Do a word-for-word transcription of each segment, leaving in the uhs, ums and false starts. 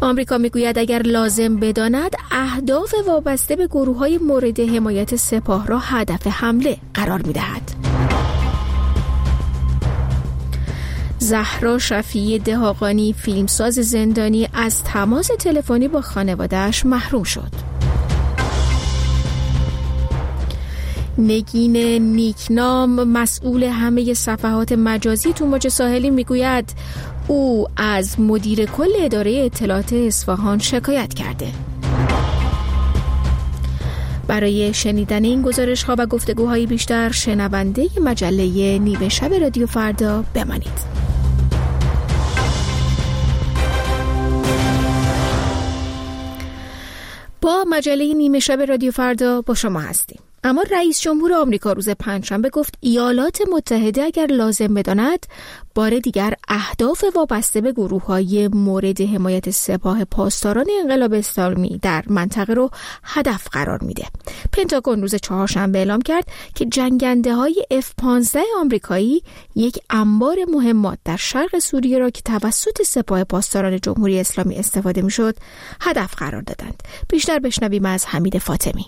آمریکا میگوید اگر لازم بداند اهداف وابسته به گروه‌های مورد حمایت سپاه را هدف حمله قرار می‌دهد. زهرا شفیعی دهاقانی فیلمساز زندانی از تماس تلفنی با خانواده‌اش محروم شد. نگین نیکنام مسئول همه صفحات مجازی تو موج ساحلی میگوید او از مدیر کل اداره اطلاعات اصفهان شکایت کرده. برای شنیدن این گزارش‌ها و گفتگوهای بیشتر شنونده مجله نیمه شب رادیو فردا بمانید. با مجله نیمه شب رادیو فردا با شما هستیم. اما رئیس جمهور آمریکا روز پنجشنبه گفت ایالات متحده اگر لازم بداند بار دیگر اهداف وابسته به گروه‌های مورد حمایت سپاه پاسداران انقلاب اسلامی در منطقه رو هدف قرار میده. پنتاگون روز چهارشنبه اعلام کرد که جنگنده‌های اف پانزده آمریکایی یک انبار مهمات در شرق سوریه را که توسط سپاه پاسداران جمهوری اسلامی استفاده میشد هدف قرار دادند. بیشتر بشنویم از حمید فاطمی.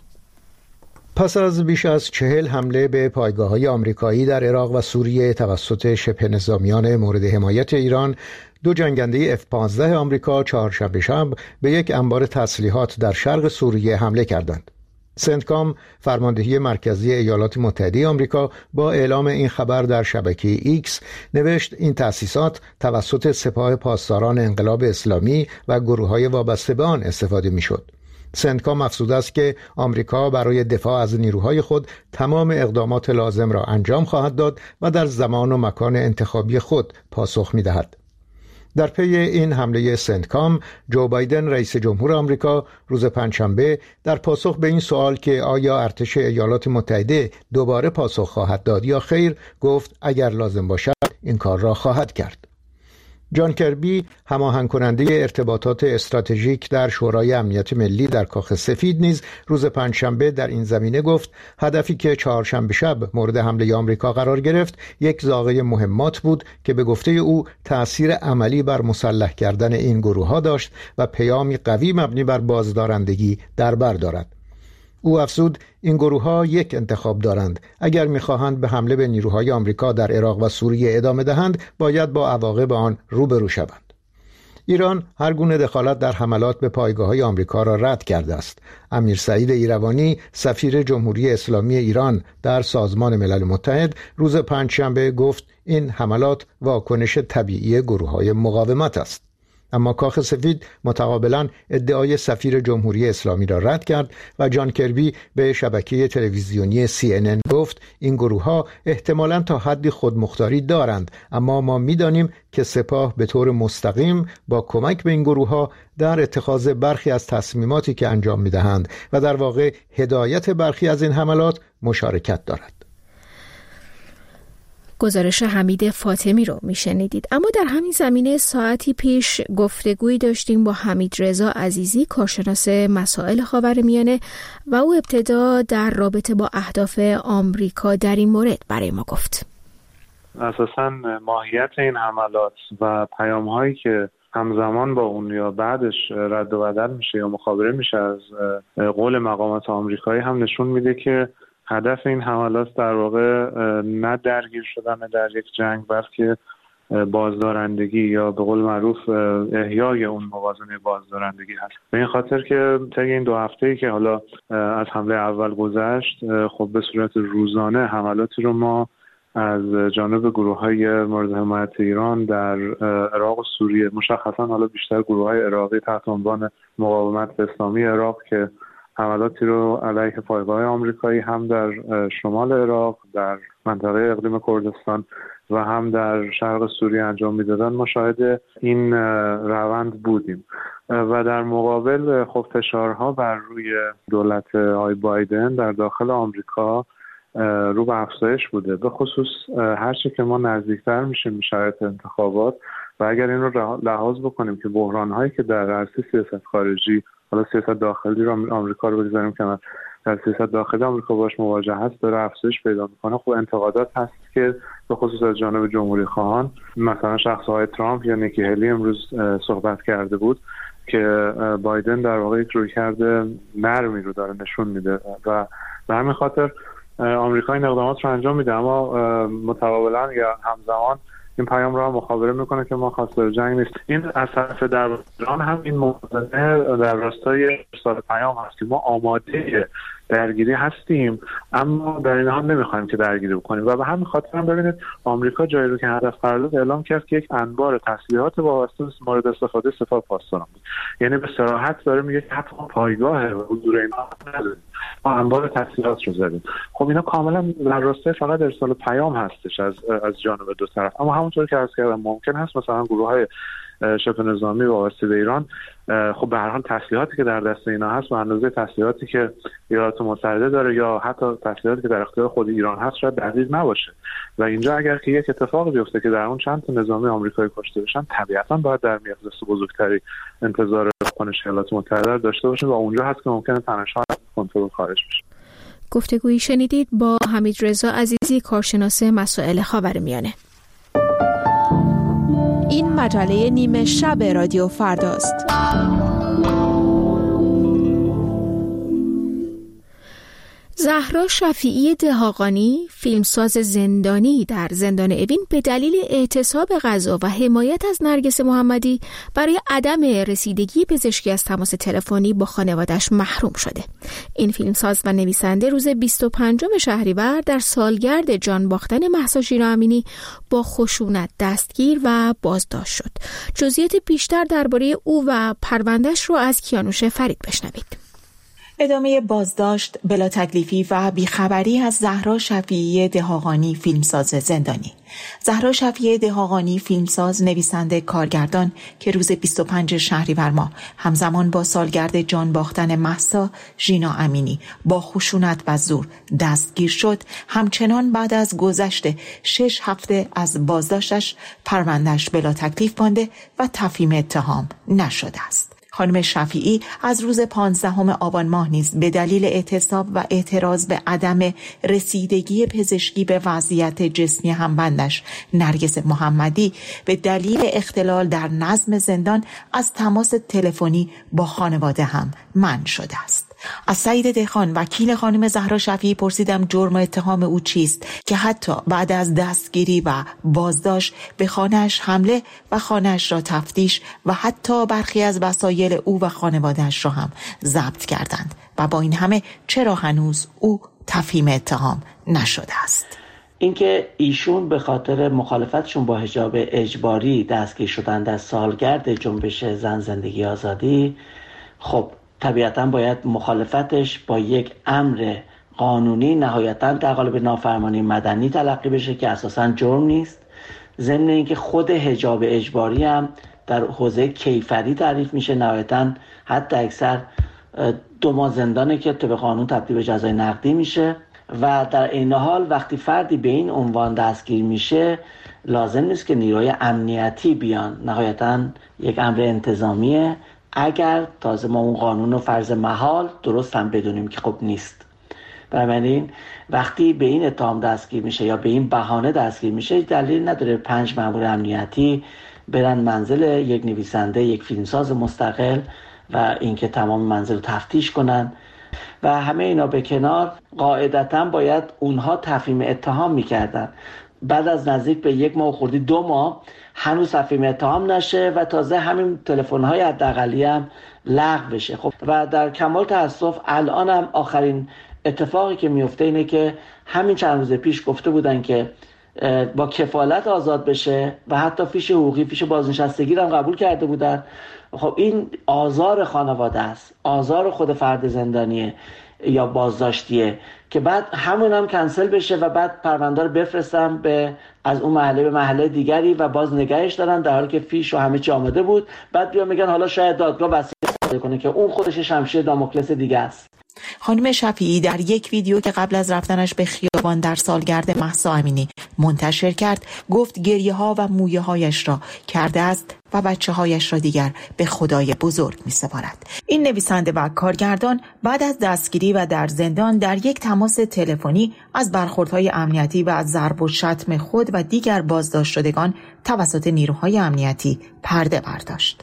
پس از بیش از چهل حمله به پایگاه‌های آمریکایی در عراق و سوریه توسط شبه نظامیان مورد حمایت ایران، دو جنگنده اف پانزده آمریکا چهارشنبه شب به یک انبار تسلیحات در شرق سوریه حمله کردند. سنتکام، فرماندهی مرکزی ایالات متحده آمریکا، با اعلام این خبر در شبکه ایکس نوشت این تأسیسات توسط سپاه پاسداران انقلاب اسلامی و گروه‌های وابسته به آن استفاده می‌شد. سنتکام افزوده است که آمریکا برای دفاع از نیروهای خود تمام اقدامات لازم را انجام خواهد داد و در زمان و مکان انتخابی خود پاسخ می‌دهد. در پی این حمله سنتکام، جو بایدن رئیس جمهور آمریکا روز پنجشنبه در پاسخ به این سوال که آیا ارتش ایالات متحده دوباره پاسخ خواهد داد یا خیر، گفت اگر لازم باشد این کار را خواهد کرد. جان کربی، هماهنگ کننده ارتباطات استراتژیک در شورای امنیت ملی در کاخ سفید، نیز روز پنجشنبه در این زمینه گفت هدفی که چهارشنبه شب مورد حمله آمریکا قرار گرفت یک زاغه مهمات بود که به گفته او تأثیر عملی بر مسلح کردن این گروه‌ها داشت و پیامی قوی مبنی بر بازدارندگی در بر دارد. او افزود این گروه‌ها یک انتخاب دارند: اگر می‌خواهند به حمله به نیروهای آمریکا در عراق و سوریه ادامه دهند، باید با عواقب آن روبرو شوند. ایران هر گونه دخالت در حملات به پایگاه‌های آمریکا را رد کرده است. امیر سعید ایروانی، سفیر جمهوری اسلامی ایران در سازمان ملل متحد، روز پنجشنبه گفت این حملات واکنش طبیعی گروه‌های مقاومت است. اما کاخ سفید متقابلا ادعای سفیر جمهوری اسلامی را رد کرد و جان کربی به شبکه تلویزیونی سی ان ان گفت این گروه‌ها احتمالاً تا حدی خودمختاری دارند، اما ما می‌دانیم که سپاه به طور مستقیم با کمک به این گروه‌ها در اتخاذ برخی از تصمیماتی که انجام می‌دهند و در واقع هدایت برخی از این حملات مشارکت دارد. گزارش حمید فاطمی رو میشنیدید. اما در همین زمینه ساعتی پیش گفتگویی داشتیم با حمید رضا عزیزی، کارشناس مسائل خاورمیانه، و او ابتدا در رابطه با اهداف آمریکا در این مورد برای ما گفت. اساساً ماهیت این حملات و پیام‌هایی که همزمان با اون یا بعدش رد و بدل میشه یا مخابره میشه از قول مقامات آمریکایی هم نشون میده که هدف این حملات در واقع نه درگیر شدن در یک جنگ، بلکه بازدارندگی یا به قول معروف احیای اون موازنه بازدارندگی هست. به این خاطر که طی این دو هفته‌ای که حالا از حمله اول گذشت، خب به صورت روزانه حملاتی رو ما از جانب گروه‌های مورد حمایت ایران در عراق و سوریه، مشخصا حالا بیشتر گروه‌های عراقی تحت عنوان مقاومت اسلامی عراق، که حملاتی رو علیه پایگاه‌های آمریکایی هم در شمال عراق، در منطقه اقلیم کردستان و هم در شرق سوریه انجام میدادن، مشاهده این روند بودیم. و در مقابل خب فشارها بر روی دولت آقای بایدن در داخل آمریکا رو به افزایش بوده، به خصوص هرچی که ما نزدیکتر میشیم به شرایط انتخابات و اگر این رو لحاظ بکنیم که بحران‌هایی که در عرصه سیاست خارجی، حالا سیاست داخلی رو آمریکا رو بگذاریم که در سیاست داخلی آمریکا باش مواجه هست، داره افزایش پیدا میکنه. خب انتقادات هست که به خصوص از جانب جمهوری خواهان، مثلا شخص های ترامپ یا نیکی هلی امروز صحبت کرده بود، که بایدن در واقع یک رویکرد نرمی رو داره نشون میده و به همین خاطر آمریکا این اقدامات رو انجام میده، اما متقابلا یا همزمان این پیام رو هم مخابره میکنه که ما خواستار جنگ نیست. این از طرف در ایران هم این موازنه در راستای ارسال پیام هست که ما آماده درگیری هستیم اما در این حال نمیخوایم که درگیری بکنیم و به همین خاطر هم ببینید آمریکا جایی رو که هدف قرار داد اعلام کرد که یک انبار تسلیحات وابسته مورد استفاده سپاه پاسداران بود. یعنی به صراحت داره میگه که حتی پایگاه حضور اینا نداریم، ما انبار تسلیحات رو زدیم. خب اینا کاملا در راستای فقط ارسال پیام هستش از از جانب دو طرف، اما همونطور که عرض کردم ممکن هست مثلا گروه‌های شبه نظامی وابسته به ایران خب به هر حال تسلیحاتی که در دست اینا هست و اندازه تسلیحاتی که ایالات متحده داره یا حتی تسلیحاتی که در اختیار خود ایران هست شاید دقیق نباشه و اینجا اگر که یک اتفاقی بیفته که در اون چند تا نظامی آمریکایی کشته بشن طبیعتاً باید در مقیاس بزرگتری انتظار کنش ایالات متحده داشته باشیم و اونجا هست که ممکنه تنش‌ها از کنترل خارج بشه. گفتگویی شنیدید با حمید رضا عزیزی، کارشناس مسائل خاورمیانه. این مجله نیمه شب رادیو فرداست. زهرا شفیعی دهاقانی، فیلمساز زندانی در زندان اوین، به دلیل اعتصاب غذا و حمایت از نرگس محمدی برای عدم رسیدگی پزشکی از تماس تلفنی با خانواده‌اش محروم شده. این فیلمساز و نویسنده روز بیست و پنجم شهریور در سالگرد جان باختن مهسا ژینا امینی با خشونت دستگیر و بازداشت شد. جزئیات بیشتر درباره او و پرونده‌اش رو از کیانوش فرید بشنوید. ادامه بازداشت، بلا تکلیفی و بیخبری از زهرا شفیعی دهاقانی، فیلمساز زندانی. زهرا شفیعی دهاقانی، فیلمساز، نویسنده، کارگردان که روز بیست و پنجم شهریور ماه همزمان با سالگرد جان باختن مهسا ژینا امینی با خشونت و زور دستگیر شد، همچنان بعد از گذشت شش هفته از بازداشتش پرونده‌اش بلا تکلیف مانده و تفهیم اتهام نشده است. خانم شفیعی از روز پانزدهم آبان ماه نیز به دلیل اعتصاب و اعتراض به عدم رسیدگی پزشکی به وضعیت جسمی همبندش نرگس محمدی به دلیل اختلال در نظم زندان از تماس تلفنی با خانواده هم منع شده است. از سعید دهخان، وکیل خانم زهرا شفیعی، پرسیدم جرم و اتهام او چیست که حتی بعد از دستگیری و بازداشت به خانه‌اش حمله و خانه‌اش را تفتیش و حتی برخی از وسایل او و خانواده‌اش را هم ضبط کردند و با این همه چرا هنوز او تفهیم اتهام نشده است؟ اینکه ایشون به خاطر مخالفتشون با حجاب اجباری دستگیر شدن در سالگرد جنبش زن زندگی آزادی، خب طبیعتاً باید مخالفتش با یک امر قانونی نهایتاً در قالب نافرمانی مدنی تلقی بشه که اساساً جرم نیست. ضمن اینکه خود حجاب اجباری هم در حوزه کیفری تعریف میشه، نهایتاً حتی اکثر دو ماه زندانه که طبق قانون تبدیل به جزای نقدی میشه و در این حال وقتی فردی به این عنوان دستگیر میشه لازم نیست که نیروی امنیتی بیان، نهایتاً یک امر انتظامیه، اگر تازه ما اون قانون و فرض محال درست هم بدونیم که خب نیست. بنابراین وقتی به این اتهام دستگیر میشه یا به این بهانه دستگیر میشه دلیل نداره پنج مأمور امنیتی برن منزل یک نویسنده، یک فیلمساز مستقل و اینکه تمام منزل رو تفتیش کنن و همه اینا به کنار، قاعدتاً باید اونها تفهیم اتهام میکردن. بعد از نزدیک به یک ماه خوردی دو ماه هنوز تفهیم اتهام نشه و تازه همین تلفن‌های حداقلی هم لغو بشه. خب و در کمال تأسف الان هم آخرین اتفاقی که میفته اینه که همین چند روز پیش گفته بودن که با کفالت آزاد بشه و حتی فیش حقوقی، فیش بازنشستگی هم قبول کرده بودن. خب این آزار خانواده است، آزار خود فرد زندانیه یا بازداشتیه که بعد همون هم کنسل بشه و بعد پرونده رو بفرستن به از اون محله به محله دیگری و باز نگهش دارن در حالی که فیش و همه چی آماده بود. بعد بیا میگن حالا شاید دادگاه وصیت کنه که اون خودش شمشیر داموکلس دیگه است. خانم شفیعی در یک ویدیو که قبل از رفتنش به خیابان در سالگرد مهسا امینی منتشر کرد گفت گریه ها و مویه هایش را کرده است و بچه هایش را دیگر به خدای بزرگ می سپارد. این نویسنده و کارگردان بعد از دستگیری و در زندان در یک تماس تلفنی از برخوردهای امنیتی و از ضرب و شتم خود و دیگر بازداشت شدگان توسط نیروهای امنیتی پرده برداشت. تشکر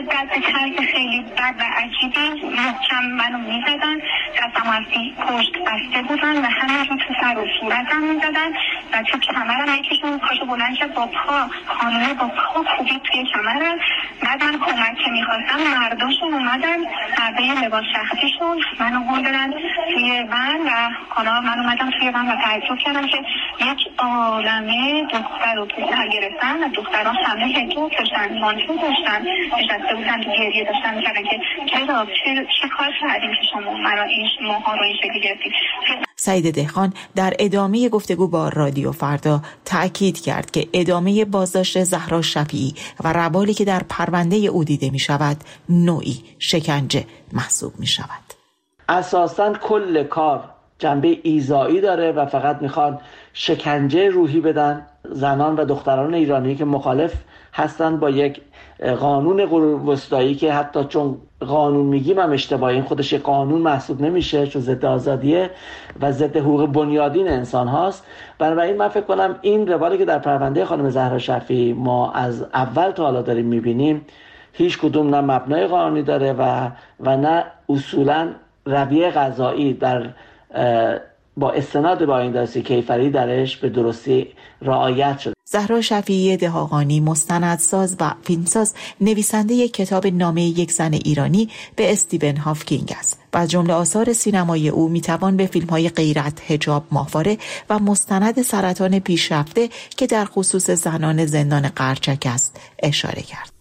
شدت به طرز خیلی بد و عجیبی محکم منو میزدن، دستم از پشت بسته بودن و همینجور تو سر و صورتم میزدن و تو کمرم یکیشون پاشو بلند شد با پا خانومه با پا کوبید توی کمرم. بعد من کمک که میخواستم مرداشون اومدن، مردای لباس شخصیشون منو بردن توی ون و حالا من اومدم توی ون و تعجب کردم که یک عالمه دختر رو توی سر گرفتن و دختران همه هجوب داشتن، مانتو داشتن، نشسته بودن تو گریه داشتن میکردن که چرا چه, چه کار کردیم که شما مرا این ماها رو این شکلی گرفتید. سعید دهقان در ادامه گفتگو با رادیو فردا تأکید کرد که ادامه بازداشت زهرا شفیعی و روالی که در پرونده او دیده می شود نوعی شکنجه محسوب می شود. اساساً کل کار جنبه ایذایی داره و فقط میخوان شکنجه روحی بدن زنان و دختران ایرانی که مخالف هستن با یک قانون قرون وسطایی که حتی چون قانون میگیم هم اشتباهی، این خودش قانون محسوب نمیشه چون ضد آزادیه و ضد حقوق بنیادین انسان هاست. بنابراین من فکر کنم این روالی که در پرونده خانم زهرا شفیعی ما از اول تا حالا داریم میبینیم هیچ کدوم نه مبنای قانونی داره و و نه اصولا رویه قضایی در با استناد به آیین دادرسی کیفری درش به درستی رعایت شده. زهرا شفیعی دهاقانی مستندساز و فیلمساز، نویسنده کتاب نامه یک زن ایرانی به استیون هاکینگ است و از جمله آثار سینمایی او میتوان به فیلم‌های غیرت، حجاب، ماهواره و مستند سرطان پیشرفته که در خصوص زنان زندان قرچک است اشاره کرد.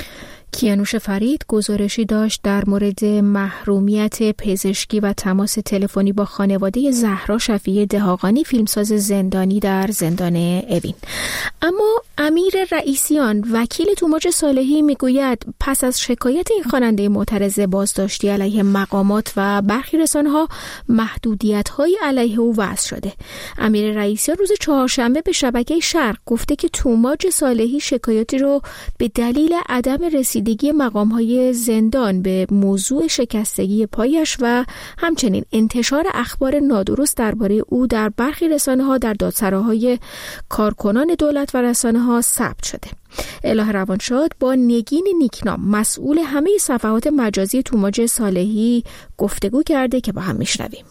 کیانوش فرید گزارشی داشت در مورد محرومیت پزشکی و تماس تلفنی با خانواده زهرا شفیعی دهاقانی، فیلمساز زندانی در زندان اوین. اما امیر رئیسیان، وکیل توماج صالحی، میگوید پس از شکایت این خواننده معترض بازداشتی علیه مقامات و برخی رسانه‌ها محدودیت‌های علیه او وضع شده. امیر رئیسیان روز چهارشنبه به شبکه شرق گفته که توماج صالحی شکایاتی رو به دلیل عدم رسیدگی دیگه مقام‌های زندان به موضوع شکستگی پایش و همچنین انتشار اخبار نادرست درباره او در برخی رسانه‌ها در دادسراهای کارکنان دولت و رسانه‌ها ثبت شده. اله روانشاد با نگین نیکنام، مسئول همه صفحات مجازی توماج صالحی، گفتگو کرده که با هم میشنویم.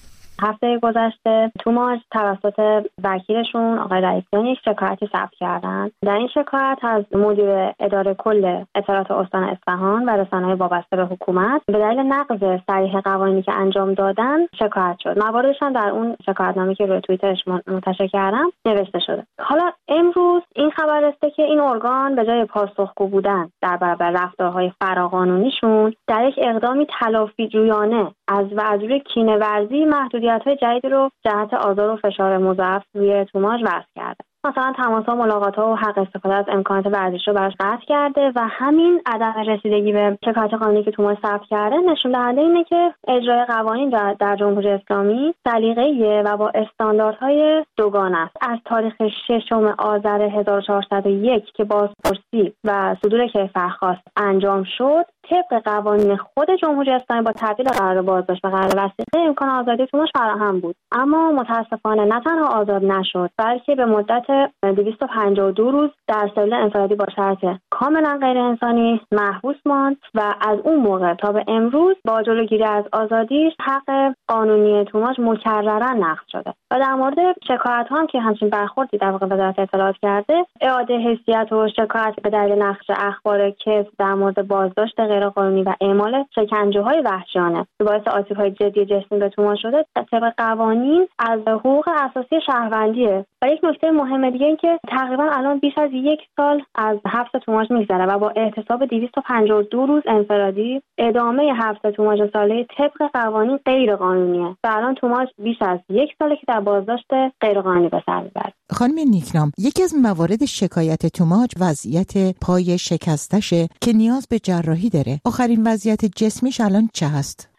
هفته گذشته توماج توسط وکیلشون آقای رئیسیان یک شکایتی ثبت کردن. در این شکایت از مدیر اداره کل اطلاعات استان اصفهان و رسانه‌های وابسته به حکومت به دلیل نقض صریح قوانینی که انجام دادن شکایت شد. مواردش هم در اون شکایتنامه که روی توییترش منتشر کردم نوشته شده. حالا امروز این خبر رسیده که این ارگان به جای پاسخگو بودن در برابر رفتارهای فراقانونیشون در یک اقدامی تلافی جویانه از و از روی کینه‌ورزی محدودیت‌های جدید رو جهت آزار و فشار مضاعف روی توماج وضع کرده. مثلا تماس‌ها، ملاقات‌ها و حق استفاده از امکانات ورزشی رو براش قطع کرده و همین عدم رسیدگی به شکایت قانونی که توماج ثبت کرده نشون دهنده اینه که اجرای قوانین در, در جمهوری اسلامی سلیقه‌ایه و با استانداردهای دوگانه است. از تاریخ ششم آذر هزار و چهارصد و یک که بازپرسی و صدور کیفرخواست انجام شد، طبق قوانین خود جمهوری اسلامی با تبدیل قرار بازداشت و قرار وثیقه امکان آزادی توماج فراهم بود، اما متاسفانه نه تنها آزاد نشد بلکه به مدت دویست و پنجاه و دو روز در سلول انفرادی با شرط کاملا غیر انسانی محبوس ماند و از اون موقع تا به امروز با جلوگیری از آزادیش حق قانونی توماج مکررا نقض شده. و در مورد شکایت ها هم که همچین برخوردی در واقع وزارت اطلاعات کرده، اعاده حیثیت و شکایت به دلیل نقض اخبار کذب در مورد بازداشت غیرقانونی و اعمال شکنجه‌های وحشیانه که باعث آسیب‌های جدی جسمی به توماج شده طبق قوانین از حقوق اساسی شهروندیه. و یک نکته مهم دیگه این که تقریبا الان بیش از یک سال از حبس توماج می‌گذره و با احتساب دویست و پنجاه و دو روز انفرادی ادامه حبس توماج صالحی طبق قوانین غیر قانونیه و الان توماج بیش از یک ساله که در بازداشت غیر قانونی به سر میبره. خانم نیکنام، یکی از موارد شکایت توماج وضعیت پای شکستشه که نیاز به جراحی داره. آخرین وضعیت جسمیش الان چه هست؟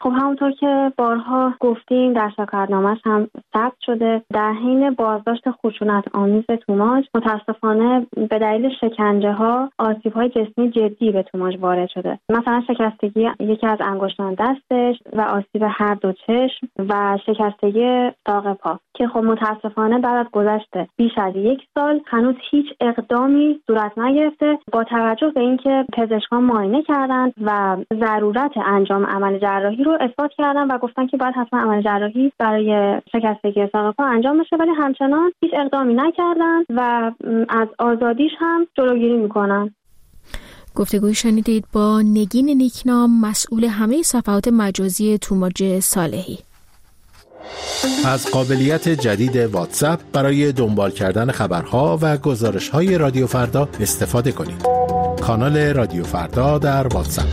خب همونطور که بارها گفتیم در شکایتنامه‌اش هم ثبت شده، در حین بازداشت خشونت آمیز توماژ متاسفانه به دلیل شکنجه ها آسیب‌های جسمی جدی به توماژ وارد شده. مثلا شکستگی یکی از انگشتان دستش و آسیب هر دو چشم و شکستگی ساق پا که خب متاسفانه بعد از گذشت بیش از یک سال هنوز هیچ اقدامی صورت نگرفته. با توجه به اینکه پزشکان معاینه کردند و ضرورت انجام عمل جراحی رو اثبات کردن و گفتن که باید حتما عمل جراحی برای شکستگی ساق پا انجام بشه، ولی همچنان هیچ اقدامی نکردن و از آزادیش هم جلوگیری میکنن. گفتگوی شنیدید با نگین نیکنام، مسئول همه صفحات مجازی توماژ صالحی. از قابلیت جدید واتساپ برای دنبال کردن خبرها و گزارش‌های رادیو فردا استفاده کنید. کانال رادیو فردا در واتساپ.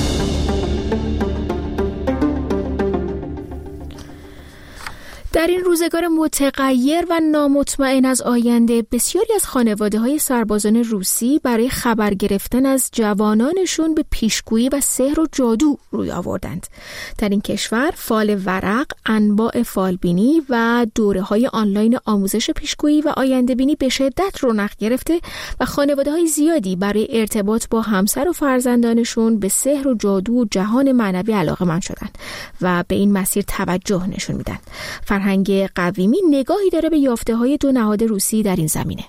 در این روزگار متغیر و نامطمئن از آینده، بسیاری از خانواده‌های سربازان روسی برای خبر گرفتن از جوانانشون به پیشگویی و سحر و جادو روی آوردند. در این کشور فال ورق، انواع فالبینی و دوره‌های آنلاین آموزش پیشگویی و آینده‌بینی به شدت رونق گرفته و خانواده‌های زیادی برای ارتباط با همسر و فرزندانشون به سحر و جادو و جهان معنوی علاقه‌مند شدند و به این مسیر توجه نشون میدن. فرهنگ قویمی نگاهی داره به یافته‌های دو نهاد روسی در این زمینه.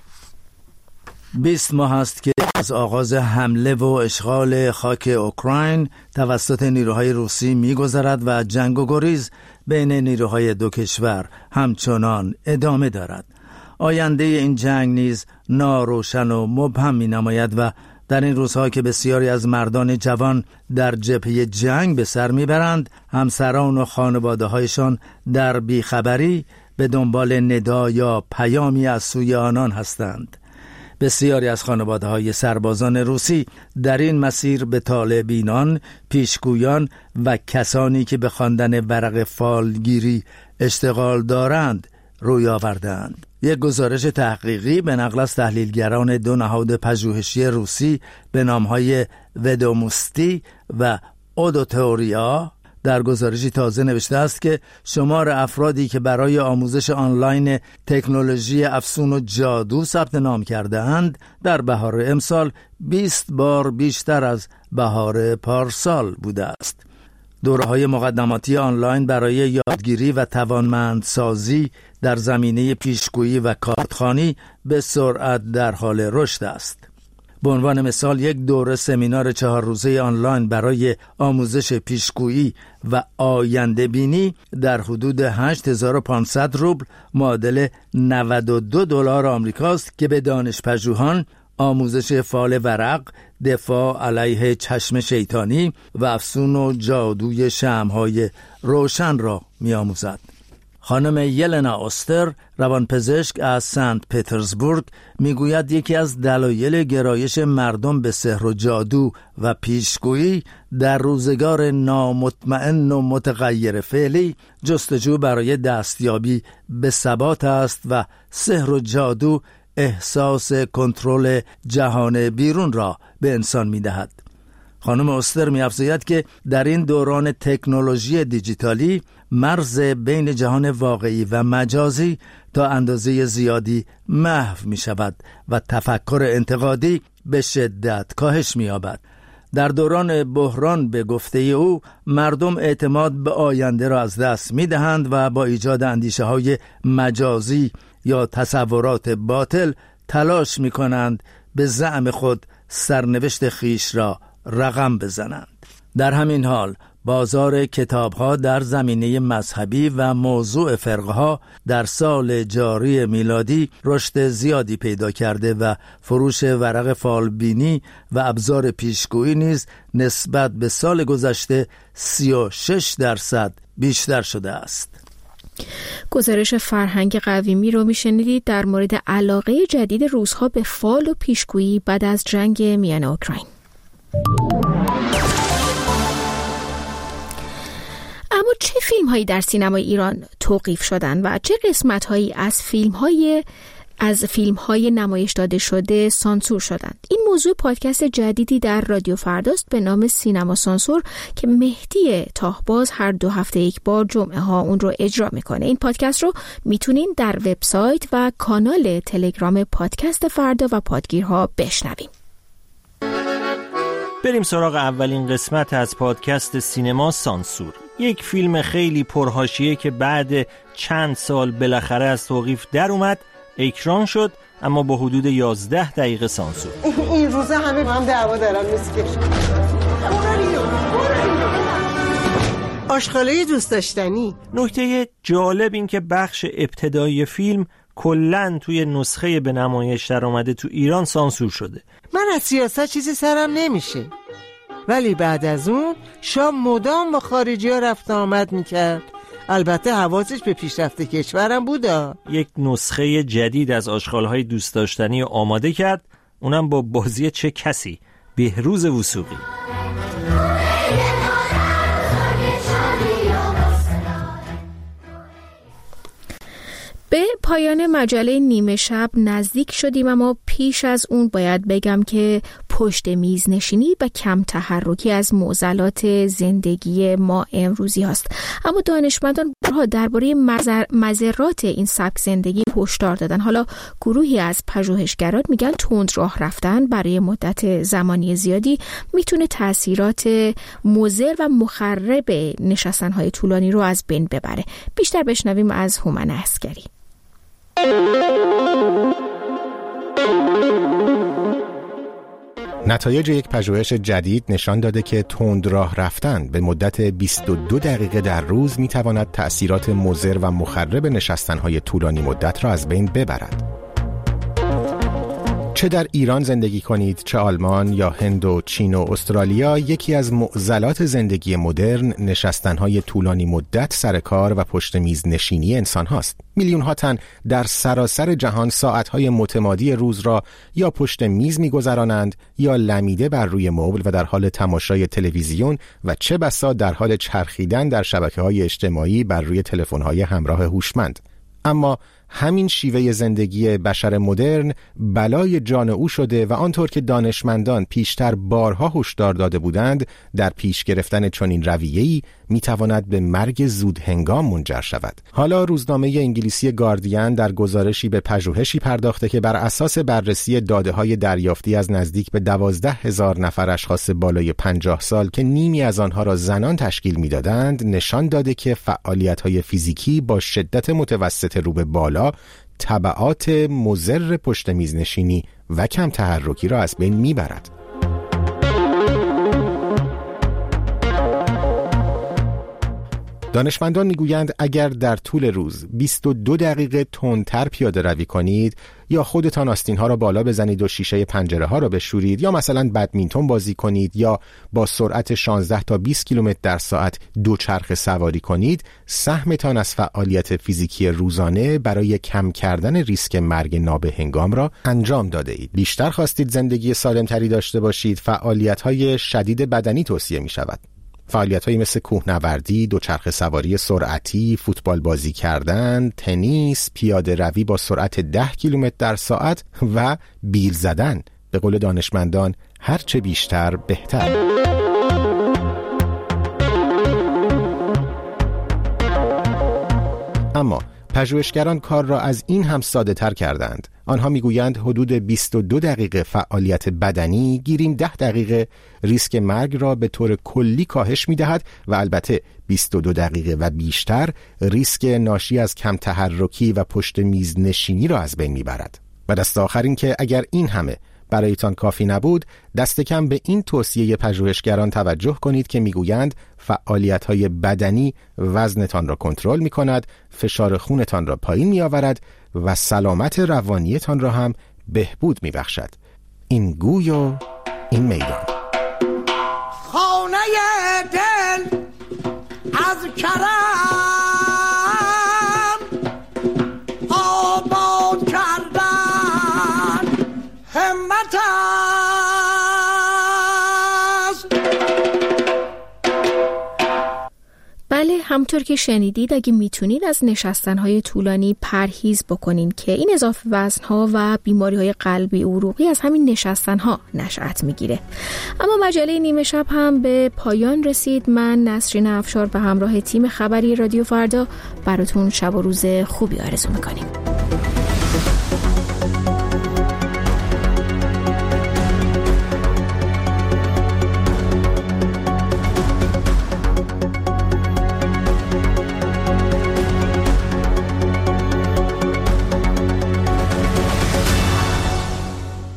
بیست ماه است که از آغاز حمله و اشغال خاک اوکراین توسط نیروهای روسی می‌گذرد و جنگ و گریز بین نیروهای دو کشور همچنان ادامه دارد. آینده این جنگ نیز ناروشن و مبهم می‌نماید و در این روزها که بسیاری از مردان جوان در جبهه جنگ به سر میبرند، همسران و خانواده‌هایشان در بیخبری به دنبال ندا یا پیامی از سوی آنان هستند. بسیاری از خانواده‌های سربازان روسی در این مسیر به طالبینان، پیشگویان و کسانی که به خواندن ورق فالگیری اشتغال دارند روی آوردند. یک گزارش تحقیقی به نقل از تحلیلگران دو نهاد پژوهشی روسی به نام‌های ودوموستی و اودوتوریا در گزارشی تازه نوشته است که شمار افرادی که برای آموزش آنلاین تکنولوژی افسون و جادو ثبت نام کرده‌اند در بهار امسال بیست بار بیشتر از بهار پارسال بوده است. دوره‌های مقدماتی آنلاین برای یادگیری و توانمندسازی در زمینه پیشگویی و کارتخوانی به سرعت در حال رشد است. به عنوان مثال یک دوره سمینار چهار روزه آنلاین برای آموزش پیشگویی و آینده بینی در حدود هشت هزار و پانصد روبل معادل نود و دو دلار آمریکاست که به دانشپژوهان آموزش فال ورق، دفاع علیه چشم شیطانی و افسون و جادوی شمع‌های روشن را می آموزد. خانم یلنا اوستر، روانپزشک از سنت پترزبورگ، میگوید یکی از دلایل گرایش مردم به سحر و جادو و پیشگویی در روزگار نامطمئن و متغیر فعلی جستجو برای دستیابی به ثبات است و سحر و جادو احساس کنترل جهان بیرون را به انسان می‌دهد. خانم اوستر می‌افزاید که در این دوران تکنولوژی دیجیتالی مرز بین جهان واقعی و مجازی تا اندازه زیادی محو می‌شود و تفکر انتقادی به شدت کاهش می‌یابد. در دوران بحران به گفته او مردم اعتماد به آینده را از دست می‌دهند و با ایجاد اندیشه‌های مجازی یا تصورات باطل تلاش می‌کنند به زعم خود سرنوشت خیش را رقم بزنند. در همین حال بازار کتاب‌ها در زمینه مذهبی و موضوع فرقه‌ها در سال جاری میلادی رشد زیادی پیدا کرده و فروش ورق فالبینی و ابزار پیشگویی نیز نسبت به سال گذشته سی و شش درصد بیشتر شده است. گزارش فرهنگ قویمی رو میشنیدید در مورد علاقه جدید روس‌ها به فال و پیشگویی بعد از جنگ میان اوکراین. اما چه فیلم هایی در سینمای ایران توقیف شدن و چه قسمت هایی از فیلم های از فیلم های نمایش داده شده سانسور شدند؟ این موضوع پادکست جدیدی در رادیو فرداست به نام سینما سانسور که مهدی تاهباز هر دو هفته یک بار جمعه ها اون رو اجرا میکنه. این پادکست رو میتونین در وبسایت و کانال تلگرام پادکست فردا و پادگیرها بشنویم. بریم سراغ اولین قسمت از پادکست سینما سانسور. یک فیلم خیلی پرحاشیه که بعد چند سال بالاخره از توقیف در اومد، اکران شد، اما با حدود یازده دقیقه سانسور. این روزا همه با هم دعوا دارن مسکش. آشغالای دوست داشتنی. نکته جالب این که بخش ابتدایی فیلم کلن توی نسخه به نمایش در اومده تو ایران سانسور شده. من از سیاست چیزی سرم نمیشه، ولی بعد از اون شام مدام با خارجی ها رفت آمد میکرد. البته حواسش به پیشرفت کشورم بودا. یک نسخه جدید از آشغال‌های دوست داشتنی آماده کرد، اونم با بازی چه کسی؟ بهروز وثوقی. به پایان مجله نیمه شب نزدیک شدیم، اما پیش از اون باید بگم که پشت میز نشینی و کم تحرکی از معضلات زندگی ما امروزی هست. اما دانشمندان درباره مضرات این سبک زندگی هشدار دادن. حالا گروهی از پژوهشگران میگن تند راه رفتن برای مدت زمانی زیادی میتونه تاثیرات مضر و مخرب نشستن‌های طولانی رو از بین ببره. بیشتر بشنویم از هومن عسگری. نتایج یک پژوهش جدید نشان داده که تند راه رفتن به مدت بیست و دو دقیقه در روز میتواند تأثیرات مضر و مخرب نشستن‌های طولانی مدت را از بین ببرد. چه در ایران زندگی کنید، چه آلمان یا هند و چین و استرالیا، یکی از معضلات زندگی مدرن نشستن‌های طولانی مدت سر کار و پشت میز نشینی انسان هاست. میلیون ها تن در سراسر جهان ساعت‌های متمادی روز را یا پشت میز می‌گذرانند یا لمیده بر روی مبل و در حال تماشای تلویزیون و چه بسا در حال چرخیدن در شبکه‌های اجتماعی بر روی تلفن‌های همراه هوشمند. اما همین شیوه زندگی بشر مدرن بلای جان او شده و آنطور که دانشمندان پیشتر بارها هشدار داده بودند، در پیش گرفتن چنین رویه‌ای میتواند به مرگ زود هنگام منجر شود. حالا روزنامه انگلیسی گاردین در گزارشی به پژوهشی پرداخته که بر اساس بررسی داده‌های دریافتی از نزدیک به دوازده هزار نفر اشخاص بالای پنجاه سال که نیمی از آنها را زنان تشکیل میدادند، نشان داده که فعالیت‌های فیزیکی با شدت متوسط رو به بالا تبعات مضر پشت میز نشینی و کم تحرکی را از بین میبرد. دانشمندان میگویند اگر در طول روز بیست و دو دقیقه تندتر پیاده روی کنید یا خودتان آستین‌ها را بالا بزنید و شیشه پنجره ها را بشورید یا مثلا بدمینتون بازی کنید یا با سرعت شانزده تا بیست کیلومتر در ساعت دوچرخه سواری کنید، سهمتان از فعالیت فیزیکی روزانه برای کم کردن ریسک مرگ نابهنگام را انجام داده اید. بیشتر خواستید زندگی سالمتری داشته باشید، فعالیت‌های شدید بدنی توصیه می شود. فعالیت‌هایی مثل کوهنوردی، دوچرخه سواری سرعتی، فوتبال بازی کردن، تنیس، پیاده روی با سرعت ده کیلومتر در ساعت و بیل زدن. به قول دانشمندان هرچه بیشتر بهتر. اما پژوهشگران کار را از این هم ساده تر کردند. آنها میگویند حدود بیست و دو دقیقه فعالیت بدنی گیریم ده دقیقه ریسک مرگ را به طور کلی کاهش میدهد و البته بیست و دو دقیقه و بیشتر ریسک ناشی از کم تحرکی و پشت میز نشینی را از بین میبرد. و دست آخر این که اگر این همه برایتان کافی نبود، دست کم به این توصیه پژوهشگران توجه کنید که میگویند فعالیت‌های بدنی وزنتان را کنترل می‌کند، فشار خونتان را پایین می‌آورد و سلامت روانیتان را هم بهبود می‌بخشد. این گوی و این میدان. خانه دل از کرم آباد کردن همت بله، همطور که شنیدید اگه میتونید از نشستن‌های طولانی پرهیز بکنین که این اضافه وزن‌ها و بیماری‌های قلبی عروقی از همین نشستن‌ها نشأت میگیره. اما مجله نیمه شب هم به پایان رسید. من نسرین افشار به همراه تیم خبری رادیو فردا براتون شب و روز خوبی آرزو میکنیم.